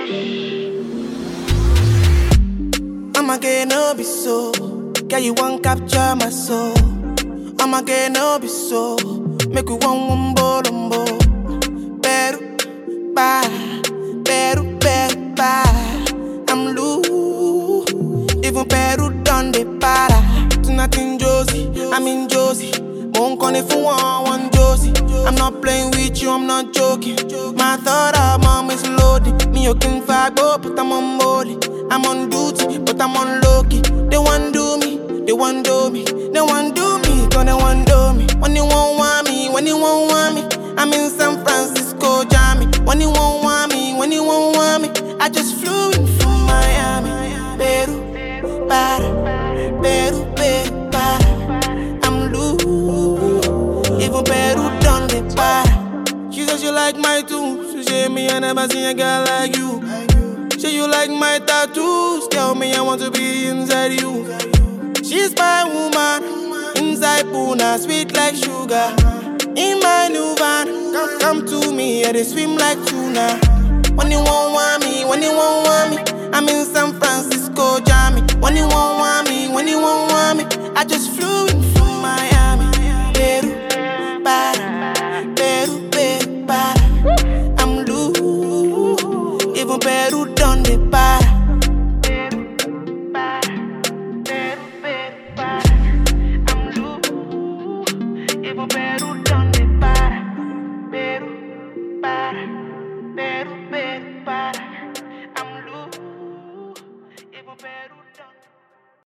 I'ma get no be so. Girl, you won't capture my soul. I'ma get no be so. Make we one bolombo. Beru, ba, beru, ba. I'm loose. Even Peru done the para. Tonight in Josie, I'm in Josie. Won't call it for one Josie. I'm not playing with you, I'm not joking. My thought of mom is loaded. Me, you can fight, but I'm on molly. I'm on duty, but I'm on low-key. They want do me, they want do me. They want do me, cause they want do me. When you won't want me, when you won't want me. I'm in San Francisco, Jammy. When you won't want me, when you won't want me. I just flew in from Miami. Peru, para, Peru, para. I'm loose. Even Peru done the para. She said she like my tunes. She said me, I never seen a girl like you. Say you like my tattoos. Tell me I want to be inside you. She's my woman. Inside Puna, sweet like sugar. In my new van, come to me, yeah, they swim like tuna. When you won't want me, when you won't want me. I'm in San Francisco, Jammy. When you won't want me, when you won't want me. I just flew in from Miami. Peru, para, Peru, para. I'm loose. Even Peru done the para. Peru, para, I'm loose. Even Peru done the para. Peru, para, I'm loose. Even Peru done